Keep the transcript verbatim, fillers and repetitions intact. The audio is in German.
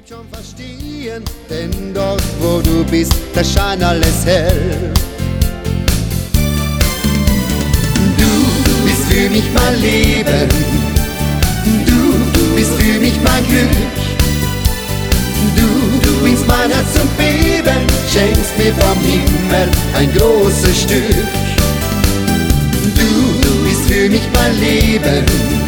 Lieb schon verstehen, denn dort wo du bist, da scheint alles hell. Du bist für mich mein Leben, du bist für mich mein Glück. Du, du bringst mein Herz zum Beben, schenkst mir vom Himmel ein großes Stück. Du, du bist für mich mein Leben.